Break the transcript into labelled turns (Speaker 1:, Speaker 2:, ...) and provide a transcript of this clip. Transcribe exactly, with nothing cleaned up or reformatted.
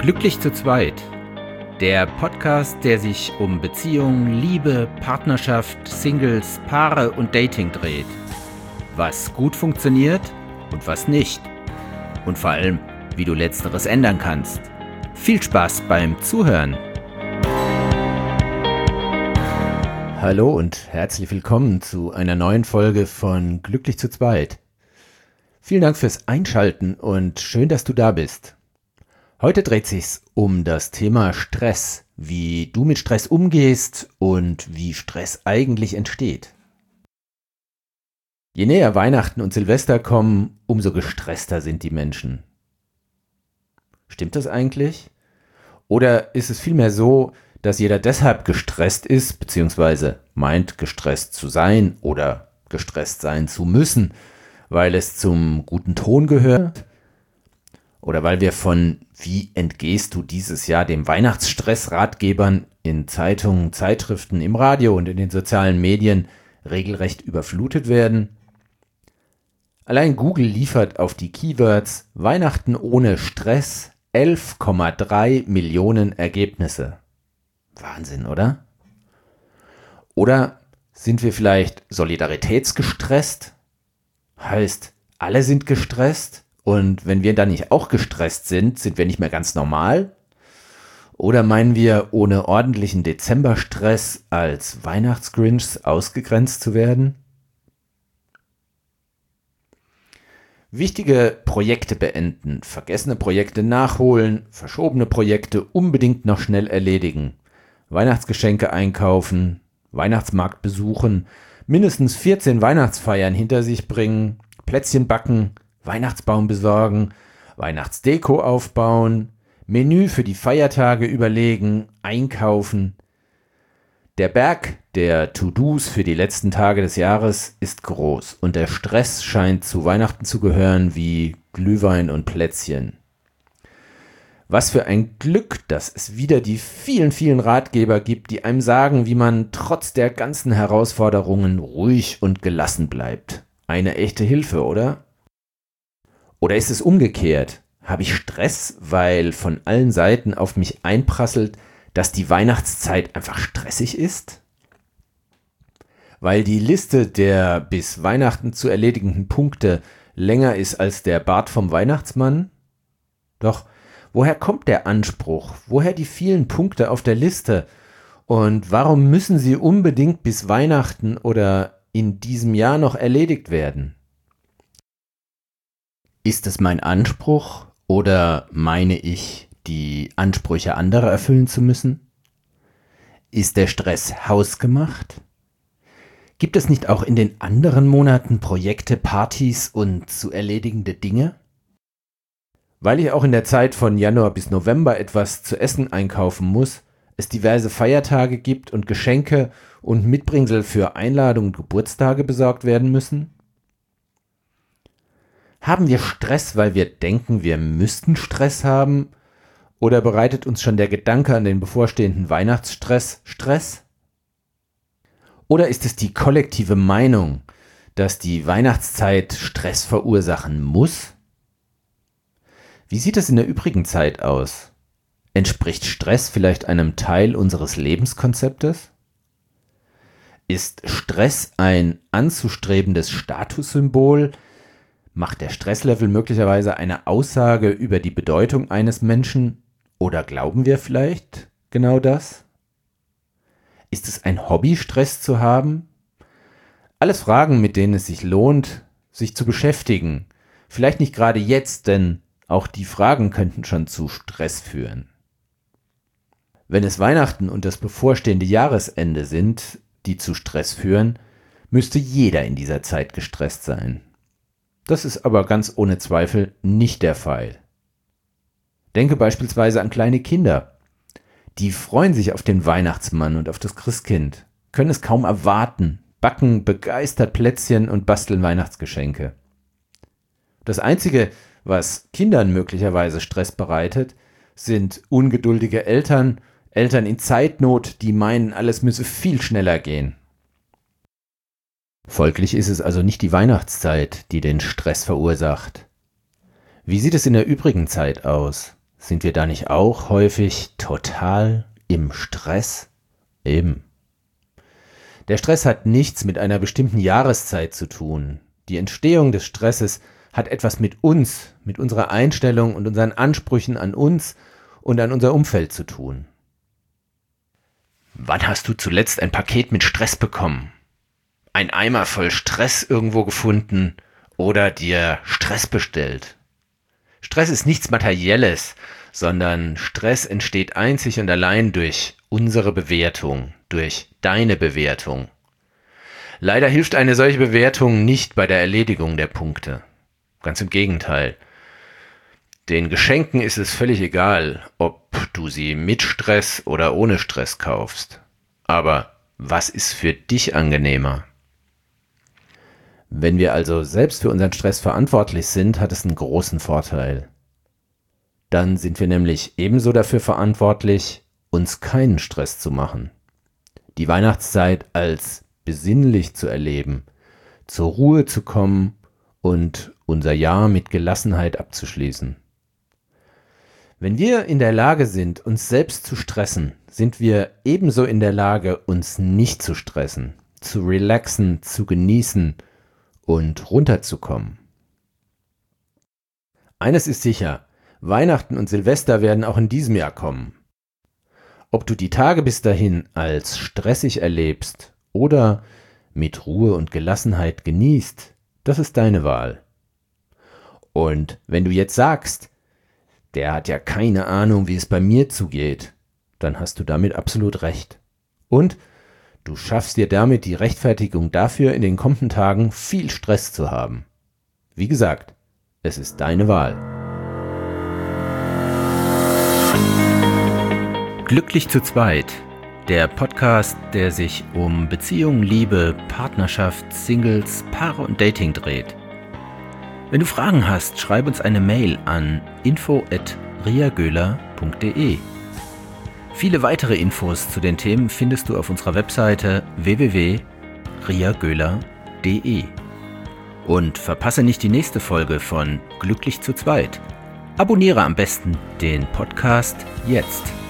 Speaker 1: Glücklich zu zweit. Der Podcast, der sich um Beziehungen, Liebe, Partnerschaft, Singles, Paare und Dating dreht. Was gut funktioniert und was nicht. Und vor allem, wie du Letzteres ändern kannst. Viel Spaß beim Zuhören. Hallo und herzlich willkommen zu einer neuen Folge von Glücklich zu zweit. Vielen Dank fürs Einschalten und schön, dass du da bist. Heute dreht sich's um das Thema Stress, wie du mit Stress umgehst und wie Stress eigentlich entsteht. Je näher Weihnachten und Silvester kommen, umso gestresster sind die Menschen. Stimmt das eigentlich? Oder ist es vielmehr so, dass jeder deshalb gestresst ist, beziehungsweise meint, gestresst zu sein oder gestresst sein zu müssen, weil es zum guten Ton gehört? Oder weil wir von "Wie entgehst du dieses Jahr dem Weihnachtsstress" Ratgebern in Zeitungen, Zeitschriften, im Radio und in den sozialen Medien regelrecht überflutet werden? Allein Google liefert auf die Keywords Weihnachten ohne Stress elf Komma drei Millionen Ergebnisse. Wahnsinn, oder? Oder sind wir vielleicht solidaritätsgestresst? Heißt, alle sind gestresst? Und wenn wir dann nicht auch gestresst sind, sind wir nicht mehr ganz normal? Oder meinen wir, ohne ordentlichen Dezemberstress als Weihnachtsgrinchs ausgegrenzt zu werden? Wichtige Projekte beenden, vergessene Projekte nachholen, verschobene Projekte unbedingt noch schnell erledigen, Weihnachtsgeschenke einkaufen, Weihnachtsmarkt besuchen, mindestens vierzehn Weihnachtsfeiern hinter sich bringen, Plätzchen backen, Weihnachtsbaum besorgen, Weihnachtsdeko aufbauen, Menü für die Feiertage überlegen, einkaufen. Der Berg der To-Dos für die letzten Tage des Jahres ist groß und der Stress scheint zu Weihnachten zu gehören wie Glühwein und Plätzchen. Was für ein Glück, dass es wieder die vielen, vielen Ratgeber gibt, die einem sagen, wie man trotz der ganzen Herausforderungen ruhig und gelassen bleibt. Eine echte Hilfe, oder? Oder ist es umgekehrt? Habe ich Stress, weil von allen Seiten auf mich einprasselt, dass die Weihnachtszeit einfach stressig ist? Weil die Liste der bis Weihnachten zu erledigenden Punkte länger ist als der Bart vom Weihnachtsmann? Doch woher kommt der Anspruch? Woher die vielen Punkte auf der Liste? Und warum müssen sie unbedingt bis Weihnachten oder in diesem Jahr noch erledigt werden? Ist es mein Anspruch oder meine ich, die Ansprüche anderer erfüllen zu müssen? Ist der Stress hausgemacht? Gibt es nicht auch in den anderen Monaten Projekte, Partys und zu erledigende Dinge? Weil ich auch in der Zeit von Januar bis November etwas zu essen einkaufen muss, es diverse Feiertage gibt und Geschenke und Mitbringsel für Einladungen und Geburtstage besorgt werden müssen? Haben wir Stress, weil wir denken, wir müssten Stress haben? Oder bereitet uns schon der Gedanke an den bevorstehenden Weihnachtsstress Stress? Oder ist es die kollektive Meinung, dass die Weihnachtszeit Stress verursachen muss? Wie sieht es in der übrigen Zeit aus? Entspricht Stress vielleicht einem Teil unseres Lebenskonzeptes? Ist Stress ein anzustrebendes Statussymbol? Macht der Stresslevel möglicherweise eine Aussage über die Bedeutung eines Menschen? Oder glauben wir vielleicht genau das? Ist es ein Hobby, Stress zu haben? Alles Fragen, mit denen es sich lohnt, sich zu beschäftigen. Vielleicht nicht gerade jetzt, denn auch die Fragen könnten schon zu Stress führen. Wenn es Weihnachten und das bevorstehende Jahresende sind, die zu Stress führen, müsste jeder in dieser Zeit gestresst sein. Das ist aber ganz ohne Zweifel nicht der Fall. Denke beispielsweise an kleine Kinder. Die freuen sich auf den Weihnachtsmann und auf das Christkind, können es kaum erwarten, backen begeistert Plätzchen und basteln Weihnachtsgeschenke. Das Einzige, was Kindern möglicherweise Stress bereitet, sind ungeduldige Eltern, Eltern in Zeitnot, die meinen, alles müsse viel schneller gehen. Folglich ist es also nicht die Weihnachtszeit, die den Stress verursacht. Wie sieht es in der übrigen Zeit aus? Sind wir da nicht auch häufig total im Stress? Eben. Der Stress hat nichts mit einer bestimmten Jahreszeit zu tun. Die Entstehung des Stresses hat etwas mit uns, mit unserer Einstellung und unseren Ansprüchen an uns und an unser Umfeld zu tun. Wann hast du zuletzt ein Paket mit Stress bekommen? Ein Eimer voll Stress irgendwo gefunden oder dir Stress bestellt? Stress ist nichts Materielles, sondern Stress entsteht einzig und allein durch unsere Bewertung, durch deine Bewertung. Leider hilft eine solche Bewertung nicht bei der Erledigung der Punkte. Ganz im Gegenteil. Den Geschenken ist es völlig egal, ob du sie mit Stress oder ohne Stress kaufst. Aber was ist für dich angenehmer? Wenn wir also selbst für unseren Stress verantwortlich sind, hat es einen großen Vorteil. Dann sind wir nämlich ebenso dafür verantwortlich, uns keinen Stress zu machen. Die Weihnachtszeit als besinnlich zu erleben, zur Ruhe zu kommen und unser Jahr mit Gelassenheit abzuschließen. Wenn wir in der Lage sind, uns selbst zu stressen, sind wir ebenso in der Lage, uns nicht zu stressen, zu relaxen, zu genießen und runterzukommen. Eines ist sicher, Weihnachten und Silvester werden auch in diesem Jahr kommen. Ob du die Tage bis dahin als stressig erlebst oder mit Ruhe und Gelassenheit genießt, das ist deine Wahl. Und wenn du jetzt sagst, der hat ja keine Ahnung, wie es bei mir zugeht, dann hast du damit absolut recht. Und du schaffst dir damit die Rechtfertigung dafür, in den kommenden Tagen viel Stress zu haben. Wie gesagt, es ist deine Wahl. Glücklich zu zweit, der Podcast, der sich um Beziehung, Liebe, Partnerschaft, Singles, Paare und Dating dreht. Wenn du Fragen hast, schreib uns eine Mail an info at riagöhler punkt de. Viele weitere Infos zu den Themen findest du auf unserer Webseite w w w punkt riagöhler punkt de. Und verpasse nicht die nächste Folge von Glücklich zu zweit. Abonniere am besten den Podcast jetzt.